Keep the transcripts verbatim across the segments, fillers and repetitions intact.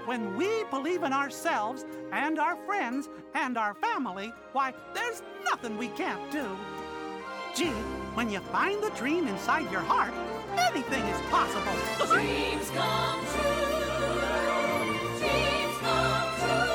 when we believe in ourselves and our friends and our family, why, there's nothing we can't do. Gee, when you find the dream inside your heart, anything is possible. Dreams come true. Dreams come true.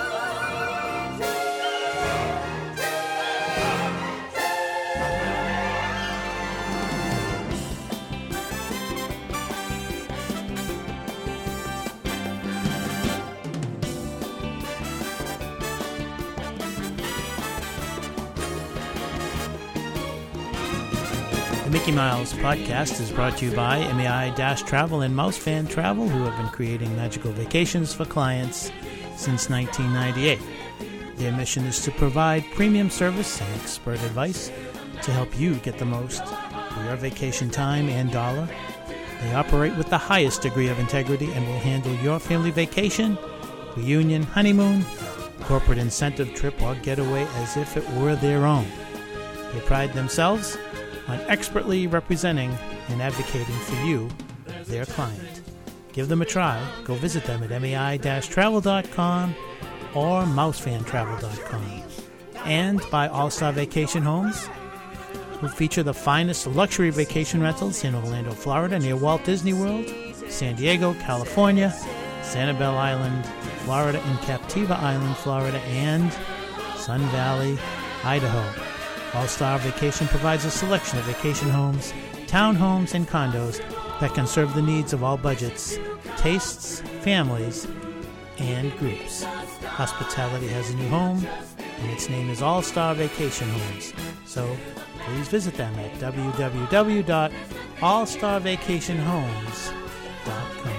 The Mickey Miles podcast is brought to you by M A I Travel and Mousefan Travel, who have been creating magical vacations for clients since nineteen ninety-eight. Their mission is to provide premium service and expert advice to help you get the most for your vacation time and dollar. They operate with the highest degree of integrity and will handle your family vacation, reunion, honeymoon, corporate incentive trip, or getaway as if it were their own. They pride themselves on expertly representing and advocating for you, their client. Give them a try. Go visit them at M A I travel dot com or mousefan travel dot com. And by All-Star Vacation Homes, who feature the finest luxury vacation rentals in Orlando, Florida, near Walt Disney World, San Diego, California, Sanibel Island, Florida, and Captiva Island, Florida, and Sun Valley, Idaho. All-Star Vacation provides a selection of vacation homes, townhomes, and condos that can serve the needs of all budgets, tastes, families, and groups. Hospitality has a new home, and its name is All-Star Vacation Homes. So please visit them at w w w dot all star vacation homes dot com.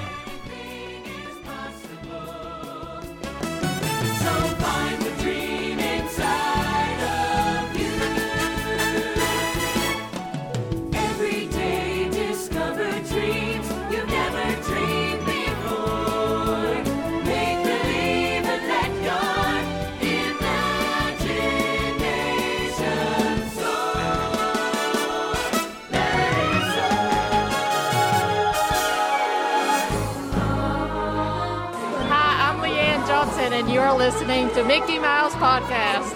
And you're listening to Mickey Miles Podcast.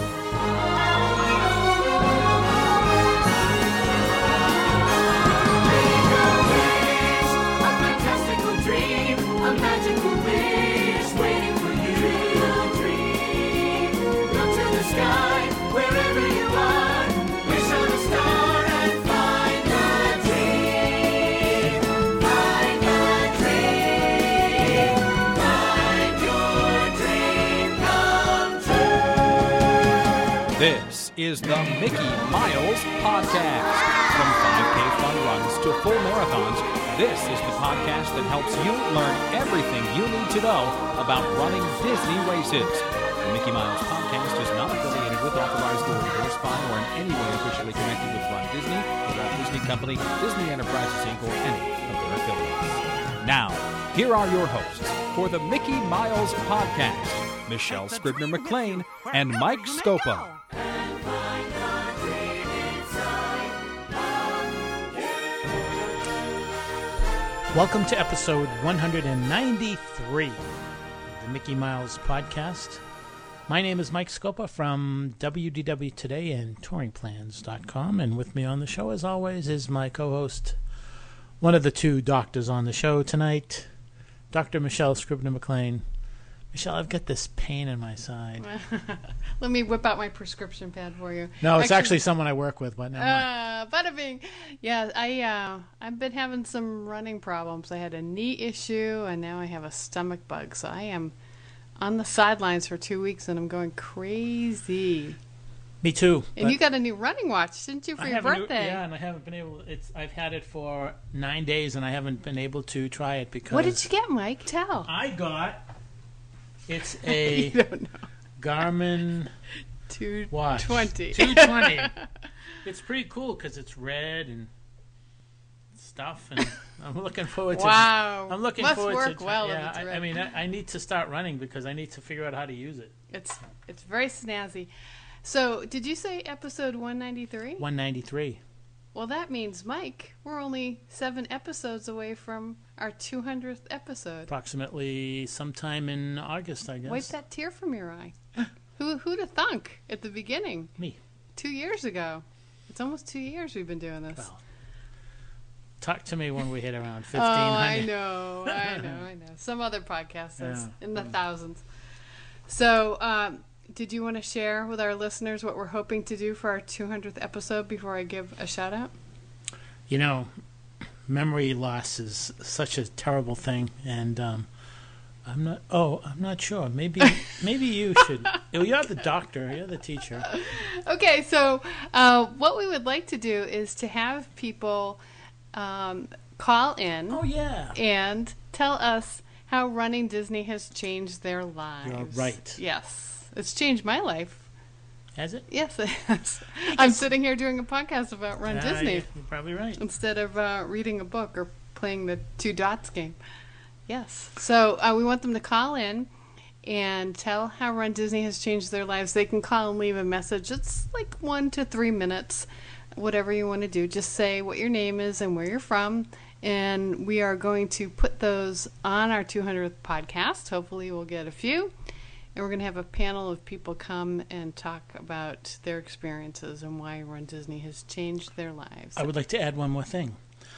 This is the Mickey Miles Podcast. From five K fun runs to full marathons, this is the podcast that helps you learn everything you need to know about running Disney races. The Mickey Miles Podcast is not affiliated with, authorized, or endorsed by, or in any way officially connected with Run Disney, the Walt Disney Company, Disney Enterprises, Incorporated, or any of their affiliates. Now, here are your hosts for the Mickey Miles Podcast, Michelle Scribner-McLean and Mike Scopa. Welcome to episode one ninety-three of the Mickey Miles Podcast. My name is Mike Scopa from W D W Today and touring plans dot com, and with me on the show, as always, is my co-host, one of the two doctors on the show tonight, Doctor Michelle Scribner-McLean. Michelle, I've got this pain in my side. Let me whip out my prescription pad for you. No, it's actually, actually someone I work with, but no. Uh, bada bing. Yeah, I, uh, I've been having some running problems. I had a knee issue, and now I have a stomach bug. So I am on the sidelines for two weeks, and I'm going crazy. Me too. And you got a new running watch, didn't you, for I your birthday? New, yeah, and I haven't been able. It's I've had it for nine days, and I haven't been able to try it because. What did you get, Mike? Tell. I got. It's a you don't know. Garmin two twenty. two twenty. It's pretty cool because it's red and stuff, and I'm looking forward to. Wow. I'm looking Must forward work to. well yeah, if it's I, red. I mean, I, I need to start running because I need to figure out how to use it. It's it's very snazzy. So, did you say episode one ninety-three? one ninety-three. well, that means, Mike, we're only seven episodes away from our two hundredth episode. Approximately sometime in August, I guess. Wipe that tear from your eye. Who who'd have thunk at the beginning? Me. Two years ago. It's almost two years we've been doing this. Well, talk to me when we hit around fifteen Oh, hundred. I know, I know, I know. Some other podcast says Yeah. in the thousands. So, um, did you want to share with our listeners what we're hoping to do for our two hundredth episode before I give a shout out? You know, memory loss is such a terrible thing, and um, I'm not. Oh, I'm not sure. Maybe, maybe you should. Oh, you're the doctor. You're the teacher. Okay, so uh, what we would like to do is to have people um, call in Oh yeah. and tell us how running Disney has changed their lives. You're right. Yes, it's changed my life. Has it? Yes, it has. I'm sitting here doing a podcast about Run Ah, Disney You're probably right. instead of uh, reading a book or playing the two dots game. Yes. So uh, we want them to call in and tell how Run Disney has changed their lives. They can call and leave a message. It's like one to three minutes, whatever you want to do. Just say what your name is and where you're from. And we are going to put those on our two hundredth podcast. Hopefully we'll get a few. And we're going to have a panel of people come and talk about their experiences and why Run Disney has changed their lives. I would like to add one more thing.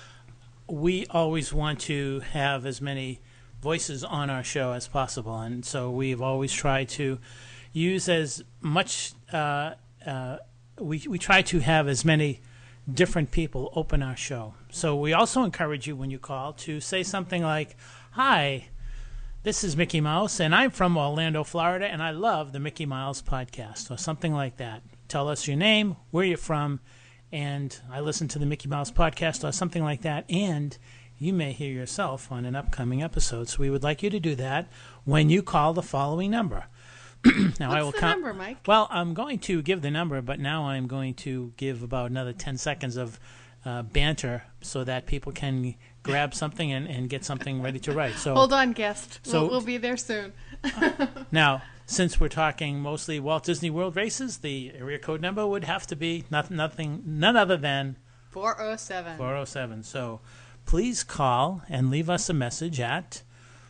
We always want to have as many voices on our show as possible, and so we've always tried to use as much. Uh, uh, we we try to have as many different people open our show. So we also encourage you when you call to say something like, "Hi, this is Mickey Mouse, and I'm from Orlando, Florida, and I love the Mickey Miles podcast," or something like that. Tell us your name, where you're from, and I listen to the Mickey Mouse podcast, or something like that, and you may hear yourself on an upcoming episode. So we would like you to do that when you call the following number. Now, I will What's the count. number, Mike? Well, I'm going to give the number, but now I'm going to give about another ten seconds of uh, banter so that people can grab something and, and get something ready to write. So Hold on, guest. So- we'll, we'll be there soon. now, since we're talking mostly Walt Disney World races, the area code number would have to be nothing, nothing, none other than four oh seven. four oh seven. So please call and leave us a message at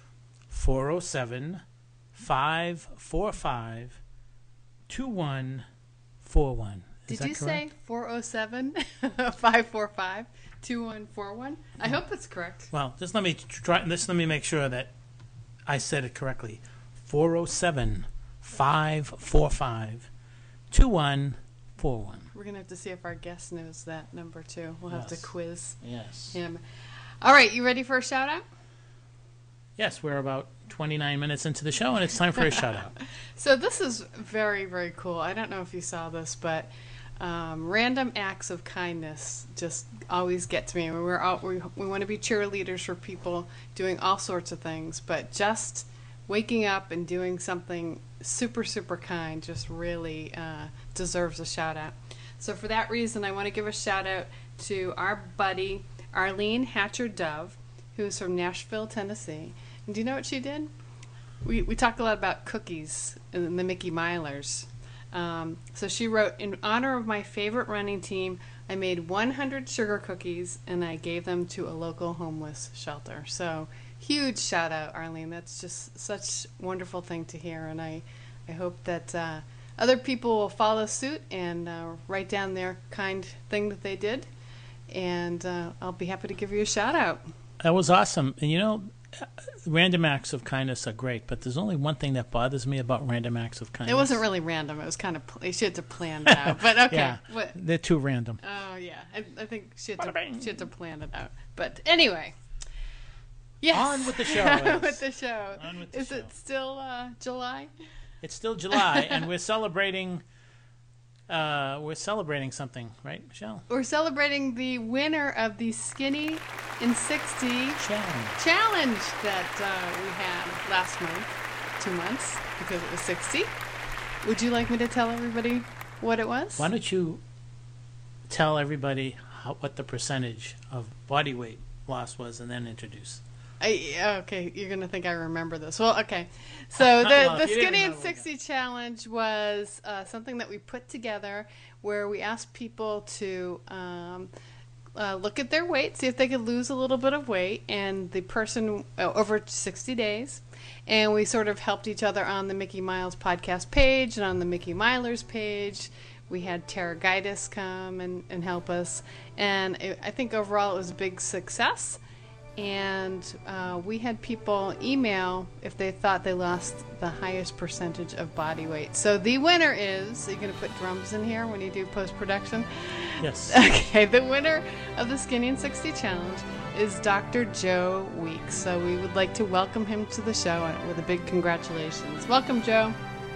four oh seven, five four five, two one four one. Is Did that you correct? say four oh seven, five four five, two one four one? I hope it's correct. Well, just let me try. Just let me make sure that I said it correctly. four oh seven, five four five, two one four one. We're going to have to see if our guest knows that number, too. We'll have Yes. to quiz Yes. him. All right, you ready for a shout-out? Yes, we're about twenty-nine minutes into the show, and it's time for a shout out. So this is very, very cool. I don't know if you saw this, but um, random acts of kindness just always get to me. We're all, we we want to be cheerleaders for people doing all sorts of things, but just waking up and doing something super, super kind just really uh, deserves a shout out. So for that reason, I want to give a shout out to our buddy Arlene Hatcher Dove, who's from Nashville, Tennessee. And do you know what she did? We we talk a lot about cookies and the Mickey Milers. Um, so she wrote, in honor of my favorite running team, I made one hundred sugar cookies and I gave them to a local homeless shelter. So huge shout out, Arlene. That's just such a wonderful thing to hear. And I, I hope that uh, other people will follow suit and uh, write down their kind thing that they did. And uh, I'll be happy to give you a shout out. That was awesome. And you know, random acts of kindness are great, but there's only one thing that bothers me about random acts of kindness. It wasn't really random. It was kind of, pl- she had to plan it out. But okay. Yeah, What? they're too random. Oh, yeah. I, I think she had, Bada to, bing. she had to plan it out. But anyway. Yes. On with the show, On Liz. with the show. On with the Is show. it still uh, July? It's still July, and we're celebrating. Uh, we're celebrating something, right, Michelle? We're celebrating the winner of the Skinny in sixty Challenge. challenge that uh, we had last month, two months, because it was sixty. Would you like me to tell everybody what it was? Why don't you tell everybody how, what the percentage of body weight loss was, and then introduce. I, okay, you're going to think I remember this. Well, okay. So the, Well, the if you didn't Skinny know, and we sixty challenge was uh, something that we put together where we asked people to um, uh, look at their weight, see if they could lose a little bit of weight, and the person uh, over sixty days. And we sort of helped each other on the Mickey Miles podcast page and on the Mickey Milers page. We had Tara Gaitis come and, and help us. And it, I think overall it was a big success. And uh, we had people email if they thought they lost the highest percentage of body weight. So the winner is, are you going to put drums in here when you do post-production? Yes. Okay, the winner of the Skinny and sixty Challenge is Doctor Joe Weeks. So we would like to welcome him to the show with a big congratulations. Welcome, Joe.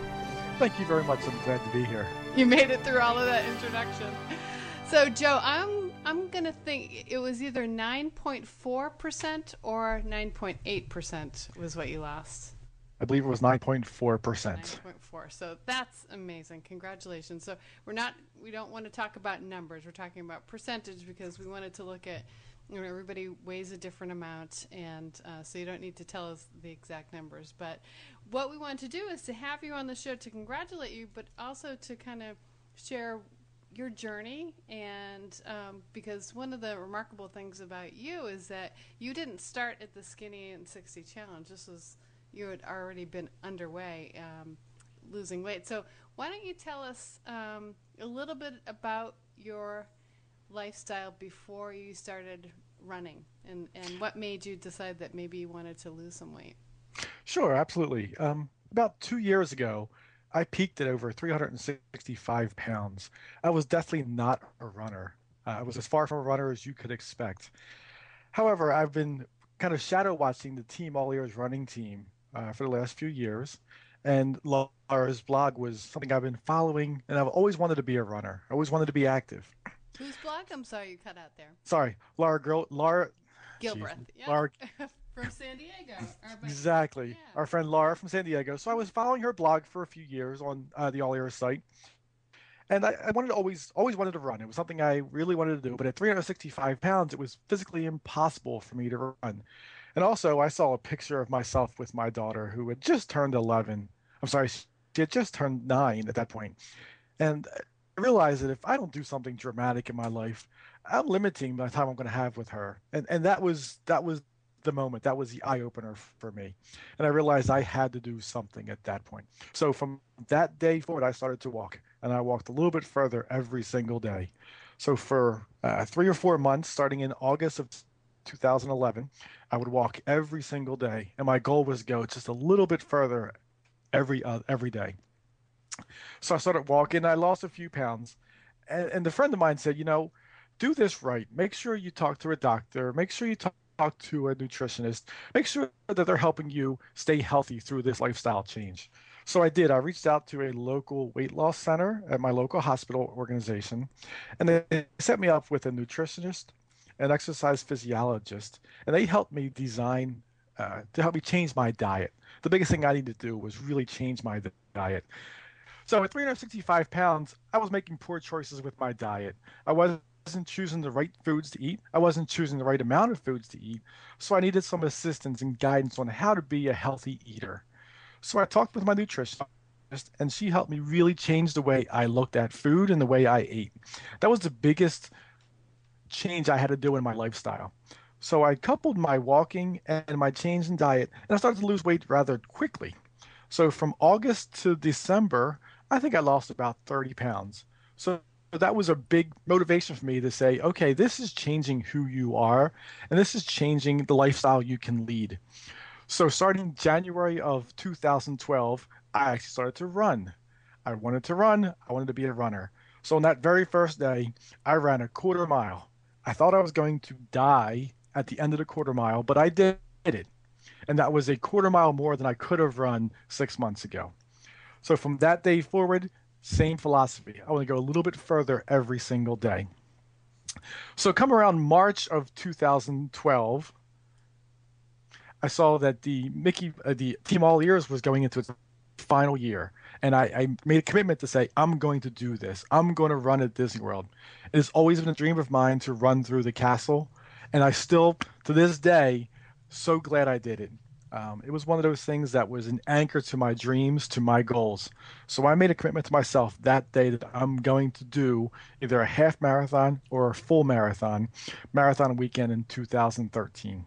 Thank you very much. I'm glad to be here. You made it through all of that introduction. So, Joe, I'm I'm going to think it was either nine point four percent or nine point eight percent was what you lost. I believe it was nine point four percent. nine point four. So that's amazing. Congratulations. So we're not, we don't want to talk about numbers. We're talking about percentage because we wanted to look at, you know, everybody weighs a different amount, and uh, so you don't need to tell us the exact numbers. But what we want to do is to have you on the show to congratulate you, but also to kind of share your journey. And um, because one of the remarkable things about you is that you didn't start at the Skinny and sixty Challenge. This was, you had already been underway um, losing weight. So why don't you tell us um, a little bit about your lifestyle before you started running, and, and what made you decide that maybe you wanted to lose some weight? Sure, absolutely. Um, about two years ago, I peaked at over three hundred sixty-five pounds. I was definitely not a runner. Uh, I was as far from a runner as you could expect. However, I've been kind of shadow watching the Team All Ears running team uh, for the last few years. And Laura's blog was something I've been following, and I've always wanted to be a runner. I always wanted to be active. Whose blog? I'm sorry, you cut out there. Sorry, Laura Gil- Laura Gilbreth. geez, Yeah. Laura From San Diego. Our buddy. Exactly. Yeah. Our friend Laura from San Diego. So I was following her blog for a few years on uh, the All Ears site. And I, I wanted to always, always wanted to run. It was something I really wanted to do. But at three hundred sixty-five pounds, it was physically impossible for me to run. And also, I saw a picture of myself with my daughter who had just turned eleven. I'm sorry, she had just turned nine at that point. And I realized that if I don't do something dramatic in my life, I'm limiting the time I'm going to have with her. And and that was that was the moment. That was the eye opener for me. And I realized I had to do something at that point. So from that day forward, I started to walk, and I walked a little bit further every single day. So for uh, three or four months, starting in August of two thousand eleven, I would walk every single day. And my goal was to go just a little bit further every uh, every day. So I started walking. I lost a few pounds. And, and a friend of mine said, you know, do this right. Make sure you talk to a doctor. Make sure you talk talk to a nutritionist. Make sure that they're helping you stay healthy through this lifestyle change. So I did. I reached out to a local weight loss center at my local hospital organization, and they set me up with a nutritionist, an exercise physiologist, and they helped me design, uh, to help me change my diet. The biggest thing I needed to do was really change my diet. So at three hundred sixty-five pounds, I was making poor choices with my diet. I wasn't wasn't choosing the right foods to eat. I wasn't choosing the right amount of foods to eat. So I needed some assistance and guidance on how to be a healthy eater. So I talked with my nutritionist, and she helped me really change the way I looked at food and the way I ate. That was the biggest change I had to do in my lifestyle. So I coupled my walking and my change in diet, and I started to lose weight rather quickly. So from August to December, I think I lost about thirty pounds. So that was a big motivation for me to say, okay, this is changing who you are, and this is changing the lifestyle you can lead. So starting January of two thousand twelve, I actually started to run. I wanted to run. I wanted to be a runner. So on that very first day, I ran a quarter mile. I thought I was going to die at the end of the quarter mile, but I did it. And that was a quarter mile more than I could have run six months ago. So from that day forward, same philosophy. I want to go a little bit further every single day. So come around March of two thousand twelve, I saw that the Mickey, uh, the Team All Ears was going into its final year. And I, I made a commitment to say, I'm going to do this. I'm going to run at Disney World. It has always been a dream of mine to run through the castle. And I still, to this day, so glad I did it. Um, it was one of those things that was an anchor to my dreams, to my goals. So I made a commitment to myself that day that I'm going to do either a half marathon or a full marathon, marathon weekend in two thousand thirteen.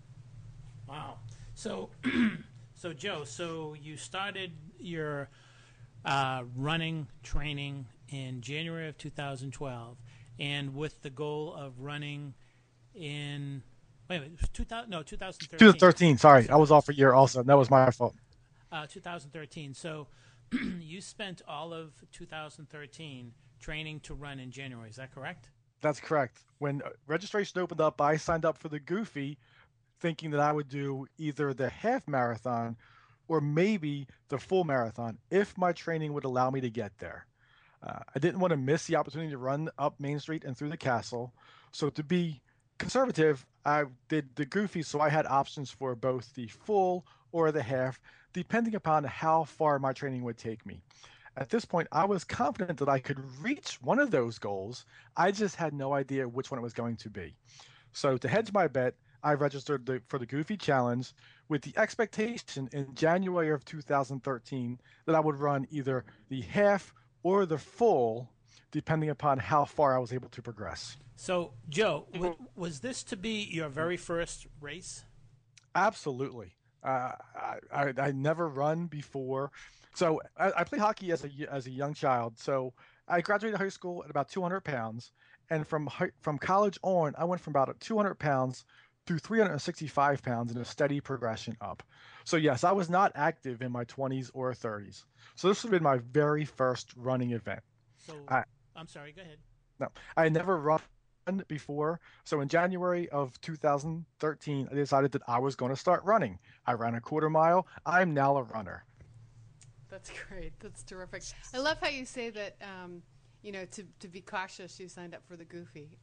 Wow. So, so Joe, so you started your uh, running training in January of two thousand twelve, and with the goal of running in wait a minute, two thousand no two thousand thirteen. twenty thirteen. Sorry, I was off a year also. That was my fault. Uh, two thousand thirteen. So you spent all of two thousand thirteen training to run in January. Is that correct? That's correct. When uh, registration opened up, I signed up for the Goofy, thinking that I would do either the half marathon or maybe the full marathon if my training would allow me to get there. Uh, I didn't want to miss the opportunity to run up Main Street and through the castle. So to be conservative, I did the Goofy, so I had options for both the full or the half, depending upon how far my training would take me. At this point, I was confident that I could reach one of those goals. I just had no idea which one it was going to be. So to hedge my bet, I registered the, for the Goofy Challenge with the expectation in January of two thousand thirteen that I would run either the half or the full, depending upon how far I was able to progress. So, Joe, w- was this to be your very first race? Absolutely. Uh, I, I I never run before. So I, I played hockey as a as a young child. So I graduated high school at about two hundred pounds, and from hi- from college on, I went from about two hundred pounds to three hundred sixty-five pounds in a steady progression up. So yes, I was not active in my twenties or thirties. So this would have been my very first running event. So I, I'm sorry. Go ahead. No, I had never run before. So in January of two thousand thirteen, I decided that I was going to start running. I ran a quarter mile. I'm now a runner. That's great. That's terrific. I love how you say that, um, you know, to, to be cautious, you signed up for the Goofy.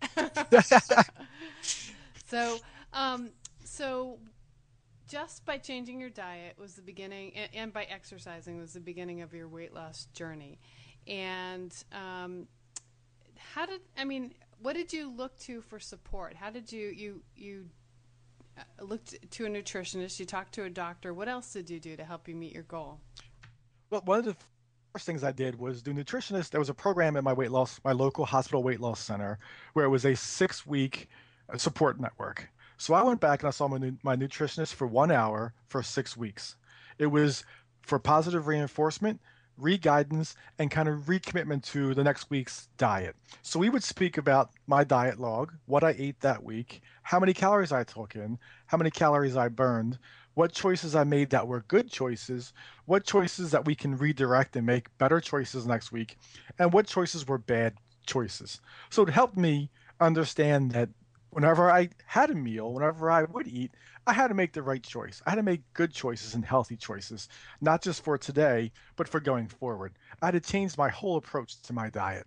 so, um, so just by changing your diet was the beginning, and, and by exercising was the beginning of your weight loss journey. And um, how did, I mean, what did you look to for support? How did you, you, you uh, looked to a nutritionist, you talked to a doctor. What else did you do to help you meet your goal? Well, one of the first things I did was do nutritionist. There was a program at my weight loss, my local hospital weight loss center, where it was a six-week uh, support network. So I went back and I saw my, nu- my nutritionist for one hour for six weeks. It was for positive reinforcement, re-guidance, and kind of recommitment to the next week's diet. So we would speak about my diet log, what I ate that week, how many calories I took in, how many calories I burned, what choices I made that were good choices, what choices that we can redirect and make better choices next week, and what choices were bad choices. So it helped me understand that whenever I had a meal, whenever I would eat, I had to make the right choice. I had to make good choices and healthy choices, not just for today, but for going forward. I had to change my whole approach to my diet.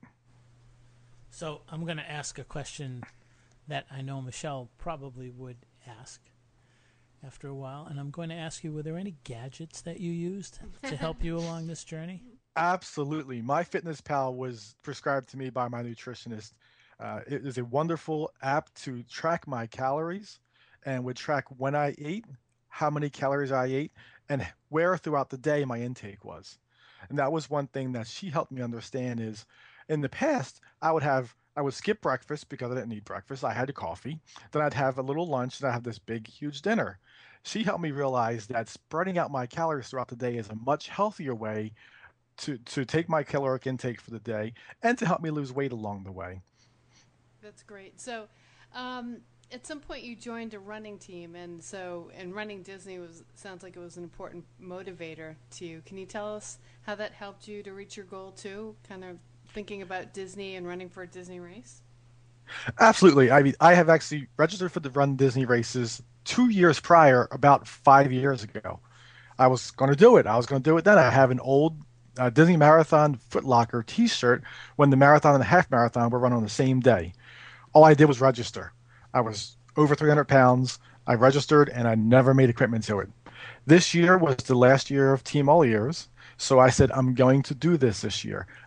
So I'm going to ask a question that I know Michelle probably would ask after a while, and I'm going to ask you, were there any gadgets that you used to help you along this journey? Absolutely. MyFitnessPal was prescribed to me by my nutritionist. Uh, it is a wonderful app to track my calories and would track when I ate, how many calories I ate, and where throughout the day my intake was. And that was one thing that she helped me understand is in the past, I would have I would skip breakfast because I didn't need breakfast. I had a coffee. Then I'd have a little lunch, and I'd have this big, huge dinner. She helped me realize that spreading out my calories throughout the day is a much healthier way to, to take my caloric intake for the day and to help me lose weight along the way. That's great. So, um, at some point you joined a running team, and so and running Disney was sounds like it was an important motivator to you. Can you tell us how that helped you to reach your goal too? Kind of thinking about Disney and running for a Disney race. Absolutely. I mean, I have actually registered for the Run Disney races two years prior, about five years ago. I was going to do it. I was going to do it then. I have an old uh, Disney Marathon Foot Locker T-shirt when the marathon and the half marathon were run on the same day. All I did was register. I was over three hundred pounds. I registered, and I never made a commitment to it. This year was the last year of Team All Ears, so I said, I'm going to do this this year.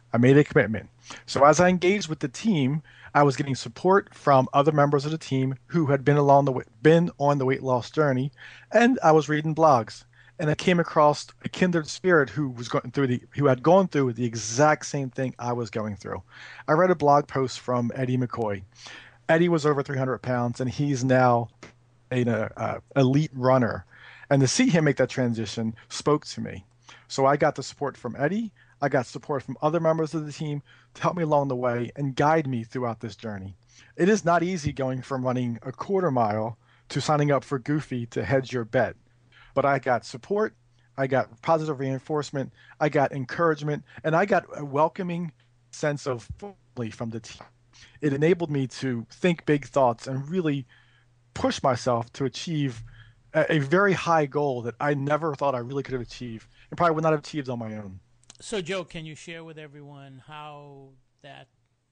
I made a commitment. So as I engaged with the team, I was getting support from other members of the team who had been along the way, been on the weight loss journey, and I was reading blogs. And I came across a kindred spirit who was going through the who had gone through the exact same thing I was going through. I read a blog post from Eddie McCoy. Eddie was over three hundred pounds, and he's now an uh, elite runner. And to see him make that transition spoke to me. So I got the support from Eddie. I got support from other members of the team to help me along the way and guide me throughout this journey. It is not easy going from running a quarter mile to signing up for Goofy to hedge your bet. But I got support, I got positive reinforcement, I got encouragement, and I got a welcoming sense of family from the team. It enabled me to think big thoughts and really push myself to achieve a, a very high goal that I never thought I really could have achieved and probably would not have achieved on my own. So, Joe, can you share with everyone how that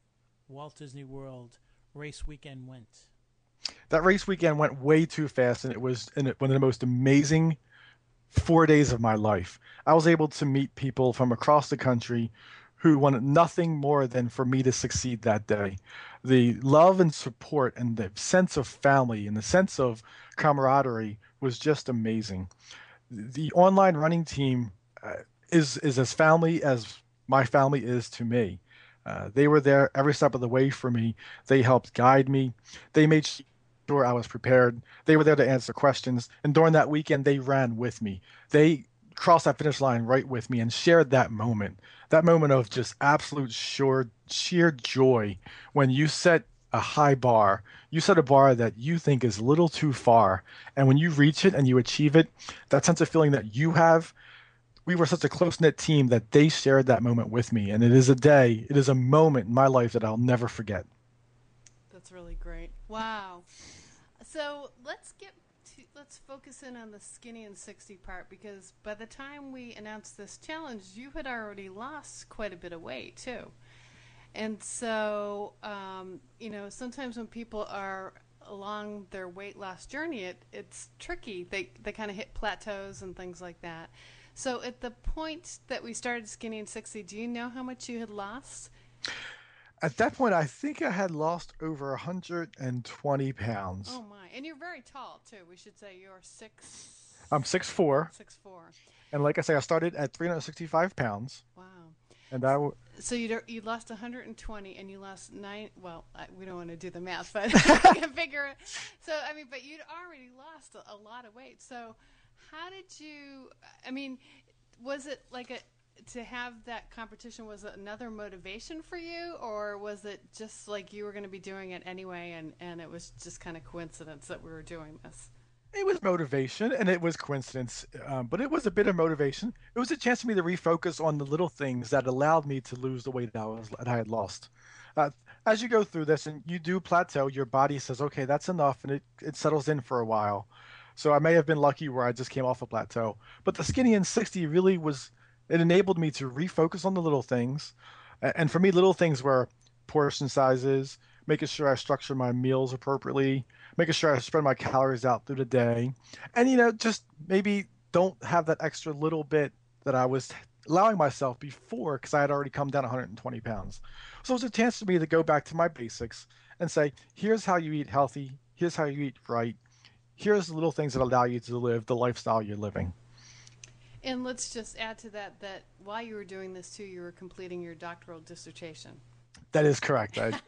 Walt Disney World race weekend went? That race weekend went way too fast, and it was one of the most amazing four days of my life. I was able to meet people from across the country who wanted nothing more than for me to succeed that day. The love and support and the sense of family and the sense of camaraderie was just amazing. The online running team uh, is is as family as my family is to me. Uh, they were there every step of the way for me. They helped guide me. They made sure I was prepared. They were there to answer questions. And during that weekend, they ran with me. They crossed that finish line right with me and shared that moment. That moment of just absolute sure, sheer joy when you set a high bar. You set a bar that you think is a little too far. And when you reach it and you achieve it, that sense of feeling that you have, we were such a close-knit team that they shared that moment with me. And it is a day, it is a moment in my life that I'll never forget. That's really great. Wow. So let's get to, let's focus in on the skinny and sixty part, because by the time we announced this challenge, you had already lost quite a bit of weight too. And so, um, you know, sometimes when people are along their weight loss journey, it, it's tricky. They, they kind of hit plateaus and things like that. So at the point that we started Skinny and sixty, do you know how much you had lost? At that point, I think I had lost over one hundred twenty pounds. Oh, my. And you're very tall, too. We should say you're six... I'm six foot four. six foot four. And like I say, I started at three hundred sixty-five pounds. Wow. And I w- So you you lost one hundred twenty, and you lost nine... Well, I, we don't want to do the math, but I can figure it. So, I mean, but you'd already lost a, a lot of weight. So how did you... I mean, was it like a... to have that competition, was it another motivation for you, or was it just like you were going to be doing it anyway, and, and it was just kind of coincidence that we were doing this? It was motivation, and it was coincidence, um, but it was a bit of motivation. It was a chance for me to refocus on the little things that allowed me to lose the weight that I, was, that I had lost. Uh, as you go through this and you do plateau, your body says, okay, that's enough, and it, it settles in for a while. So I may have been lucky where I just came off a plateau. But the Skinny and sixty really was... It enabled me to refocus on the little things. And for me, little things were portion sizes, making sure I structure my meals appropriately, making sure I spread my calories out through the day. And, you know, just maybe don't have that extra little bit that I was allowing myself before, because I had already come down one hundred twenty pounds. So it was a chance for me to go back to my basics and say, here's how you eat healthy. Here's how you eat right. Here's the little things that allow you to live the lifestyle you're living. And let's just add to that that while you were doing this too, you were completing your doctoral dissertation. That is correct. I,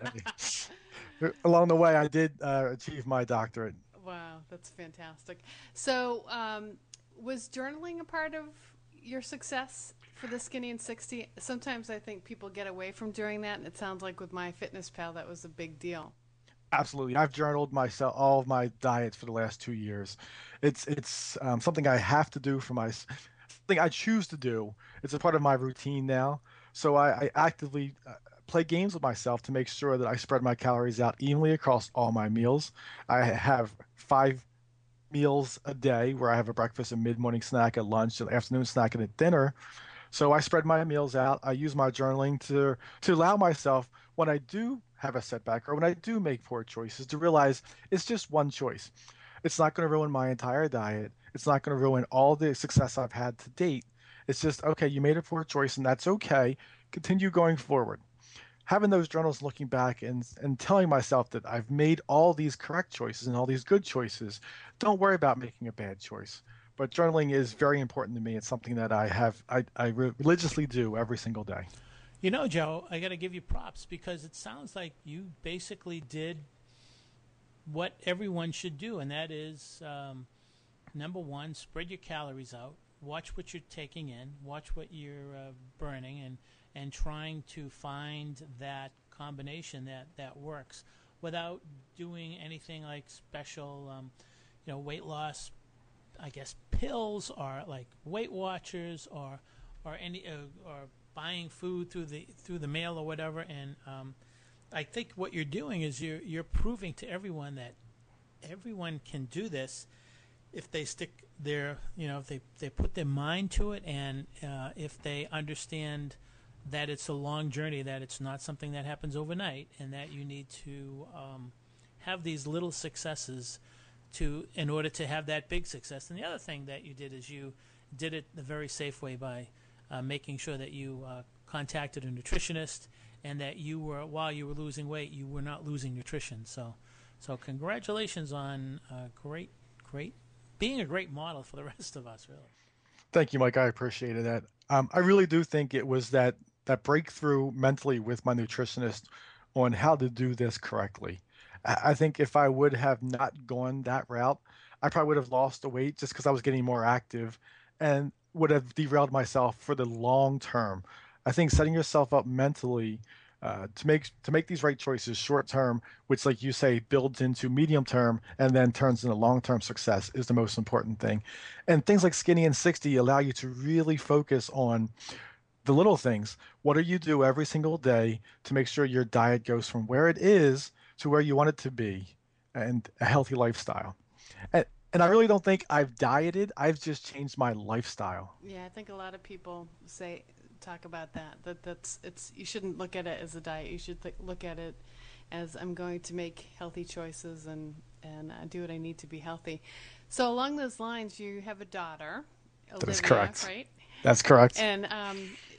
I, along the way, I did uh, achieve my doctorate. Wow, that's fantastic. So um, was journaling a part of your success for the Skinny and sixty? Sometimes I think people get away from doing that, and it sounds like with MyFitnessPal that was a big deal. Absolutely. I've journaled myself all of my diets for the last two years. It's it's um, something I have to do for my something I choose to do. It's a part of my routine now. So I, I actively uh, play games with myself to make sure that I spread my calories out evenly across all my meals. I have five meals a day where I have a breakfast, a mid-morning snack, a lunch, an afternoon snack, and a dinner. So I spread my meals out. I use my journaling to to allow myself, when I do have a setback or when I do make poor choices, to realize it's just one choice. It's not going to ruin my entire diet. It's not going to ruin all the success I've had to date. It's just, okay, you made a poor choice, and that's okay. continue going forward. Having those journals, looking back and and telling myself that I've made all these correct choices and all these good choices. Don't worry about making a bad choice. But journaling is very important to me. It's something that I have I, I religiously do every single day. You know, Joe, I got to give you props because it sounds like you basically did what everyone should do, and that is, um, number one, spread your calories out, watch what you're taking in, watch what you're uh, burning, and and trying to find that combination that, that works without doing anything like special, um, you know, weight loss, I guess, pills or like Weight Watchers or or any uh, or buying food through the through the mail or whatever. And um, I think what you're doing is you're you're proving to everyone that everyone can do this if they stick their, you know, if they, they put their mind to it, and uh, if they understand that it's a long journey, that it's not something that happens overnight, and that you need to um, have these little successes to in order to have that big success. And the other thing that you did is you did it the very safe way by uh, making sure that you uh, contacted a nutritionist, and that you were, while you were losing weight, you were not losing nutrition. So, so congratulations on uh, great, great, being a great model for the rest of us, really. Thank you, Mike. I appreciated that. Um, I really do think it was that that breakthrough mentally with my nutritionist on how to do this correctly. I I think if I would have not gone that route, I probably would have lost the weight just because I was getting more active and would have derailed myself for the long term. I think setting yourself up mentally uh, to make to make these right choices short term, which, like you say, builds into medium term and then turns into long term success, is the most important thing. And things like Skinny and sixty allow you to really focus on the little things. What do you do every single day to make sure your diet goes from where it is to where you want it to be, and a healthy lifestyle? And, and I really don't think I've dieted. I've just changed my lifestyle. Yeah, I think a lot of people say talk about that. That that's it's you shouldn't look at it as a diet. You should th- look at it as I'm going to make healthy choices and and uh, do what I need to be healthy. So along those lines, you have a daughter, Olivia, That's correct. right? That's correct. And um,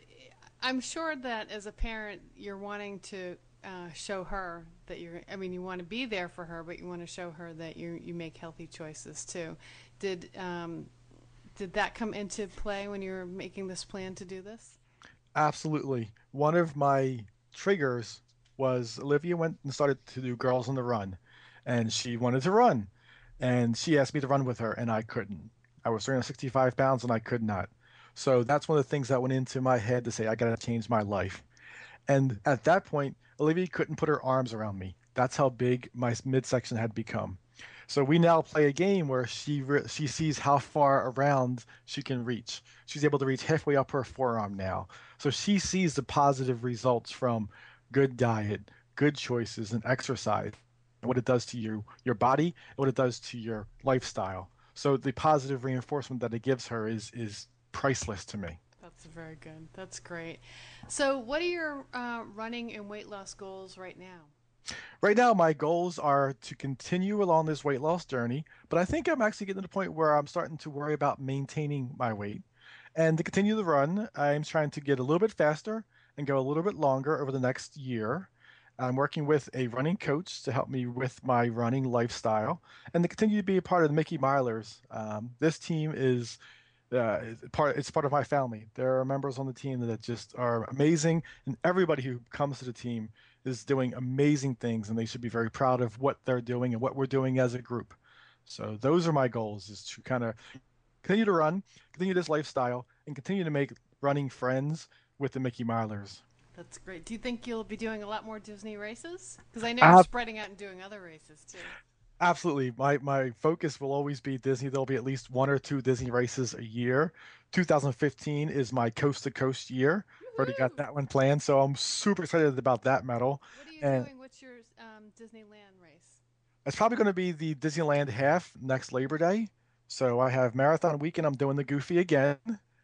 I'm sure that as a parent, you're wanting to uh, show her that you're, I mean, you want to be there for her, but you want to show her that you you make healthy choices too. Did um, did that come into play when you were making this plan to do this? Absolutely. One of my triggers was Olivia went and started to do Girls on the Run, and she wanted to run, and she asked me to run with her, and I couldn't. I was three hundred sixty-five pounds, and I could not. So that's one of the things that went into my head to say, I got to change my life. And at that point, Olivia couldn't put her arms around me. That's how big my midsection had become. So we now play a game where she re- she sees how far around she can reach. She's able to reach halfway up her forearm now. So she sees the positive results from good diet, good choices, and exercise, and what it does to you, your body, and what it does to your lifestyle. So the positive reinforcement that it gives her is is priceless to me. That's very good. That's great. So what are your uh, running and weight loss goals right now? Right now, my goals are to continue along this weight loss journey, but I think I'm actually getting to the point where I'm starting to worry about maintaining my weight. And to continue the run, I'm trying to get a little bit faster and go a little bit longer over the next year. I'm working with a running coach to help me with my running lifestyle, and to continue to be a part of the Mickey Milers. Um, this team is uh, part. It's part of my family. There are members on the team that just are amazing, and everybody who comes to the team is doing amazing things, and they should be very proud of what they're doing and what we're doing as a group. So those are my goals: is to kind of continue to run, continue this lifestyle, and continue to make running friends with the Mickey Milers. That's great. Do you think you'll be doing a lot more Disney races? Because I know Uh, you're spreading out and doing other races too. Absolutely. My my focus will always be Disney. There'll be at least one or two Disney races a year. two thousand fifteen is my coast to coast year. Already got that one planned, so I'm super excited about that medal. What are you And doing? What's your um, Disneyland race? it's probably going to be the Disneyland half next Labor Day. So I have marathon weekend. I'm doing the Goofy again,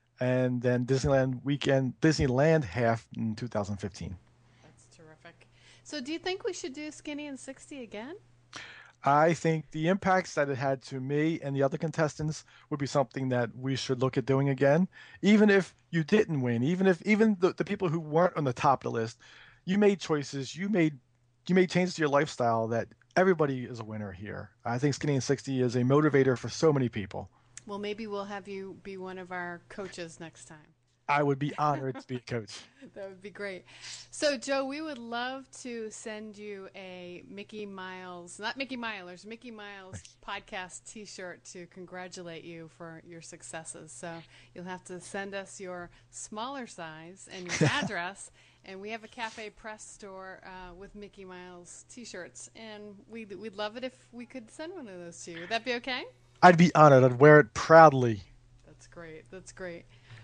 and then Disneyland weekend, Disneyland half in two thousand fifteen. That's terrific. So do you think we should do Skinny and sixty again? I think the impacts that it had to me and the other contestants would be something that we should look at doing again. Even if you didn't win, even if even the, the people who weren't on the top of the list, you made choices, you made you made changes to your lifestyle that everybody is a winner here. I think Skinny and sixty is a motivator for so many people. Well, maybe we'll have you be one of our coaches next time. I would be honored to be a coach. That would be great. So, Joe, we would love to send you a Mickey Miles, not Mickey Milers, Mickey Miles podcast T-shirt to congratulate you for your successes. So you'll have to send us your smaller size and your address. And we have a Cafe Press store uh, with Mickey Miles T-shirts. And we'd, we'd love it if we could send one of those to you. Would that be okay? I'd be honored. I'd wear it proudly. That's great. That's great.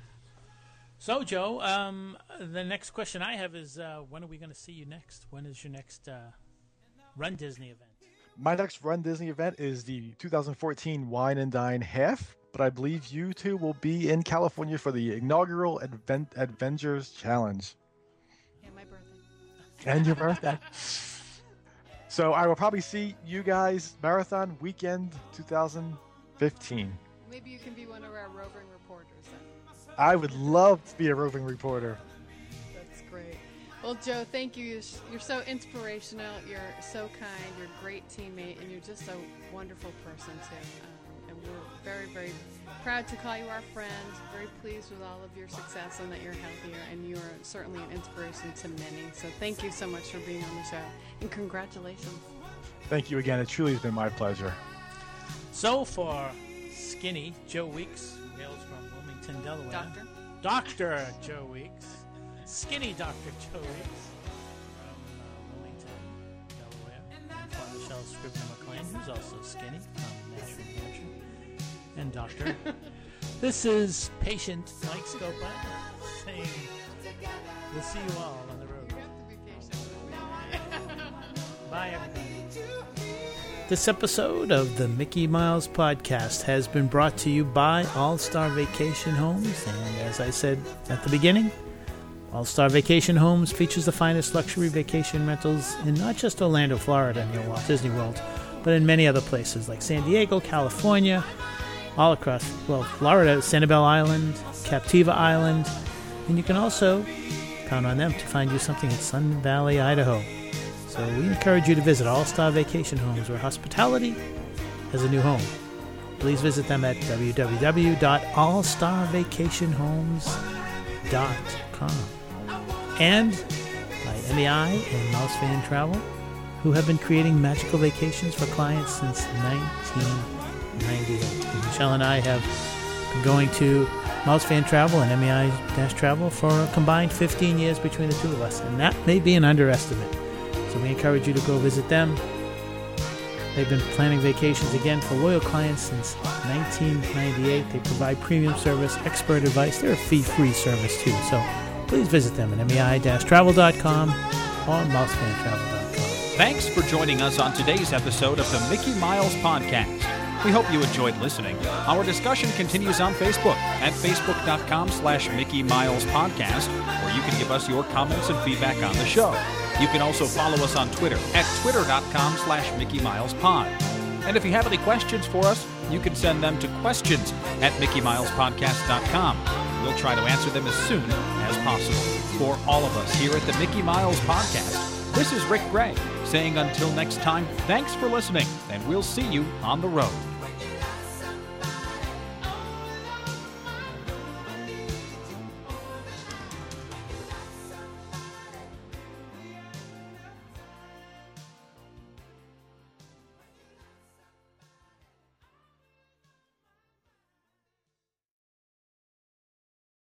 So, Joe, um, the next question I have is, uh, when are we going to see you next? When is your next uh, Run Disney event? My next Run Disney event is the two thousand fourteen Wine and Dine Half, but I believe you two will be in California for the inaugural Advent Avengers Challenge. And my birthday. And your birthday. So I will probably see you guys Marathon Weekend two thousand fifteen. Maybe you can be one of our roving reporters then. I would love to be a roving reporter. That's great. Well, Joe, thank you. You're so inspirational. You're so kind. You're a great teammate, and you're just a wonderful person, too. Um, and we're very, very proud to call you our friend. Very pleased with all of your success and that you're healthier, and you are certainly an inspiration to many. So thank you so much for being on the show, and congratulations. Thank you again. It truly has been my pleasure. So for Skinny, Joe Weeks, who hails from Wilmington, Delaware. Doctor. Doctor Joe Weeks. Skinny Doctor Joe Weeks from uh, Wilmington, Delaware. And Father Michelle Scribner McLean, who's also skinny from Nashville, New Hampshire. And Doctor. This is Patient Mike Scopa saying, we'll see you all on the road. You have to be patient with me. Bye, everybody. This episode of the Mickey Miles Podcast has been brought to you by All-Star Vacation Homes. And as I said at the beginning, All-Star Vacation Homes features the finest luxury vacation rentals in not just Orlando, Florida near Walt Disney World, but in many other places like San Diego, California, all across, well, Florida, Sanibel Island, Captiva Island, and you can also count on them to find you something in Sun Valley, Idaho. So we encourage you to visit All-Star Vacation Homes, where hospitality has a new home. Please visit them at w w w dot all star vacation homes dot com. And by M E I and Mouse Fan Travel, who have been creating magical vacations for clients since nineteen ninety-eight. And Michelle and I have been going to Mouse Fan Travel and M E I-Travel for a combined fifteen years between the two of us, and that may be an underestimate. So we encourage you to go visit them. They've been planning vacations again for loyal clients since nineteen ninety-eight. They provide premium service, expert advice. They're a fee-free service too. So please visit them at M E I travel dot com or mouse fan travel dot com. Thanks for joining us on today's episode of the Mickey Miles Podcast. We hope you enjoyed listening. Our discussion continues on Facebook at facebook dot com slash Mickey Miles Podcast, where you can give us your comments and feedback on the show. You can also follow us on Twitter at twitter dot com slash Mickey Miles Pod. And if you have any questions for us, you can send them to questions at mickey miles podcast dot com. We'll try to answer them as soon as possible. For all of us here at the Mickey Miles Podcast, this is Rick Gray saying until next time, thanks for listening, and we'll see you on the road.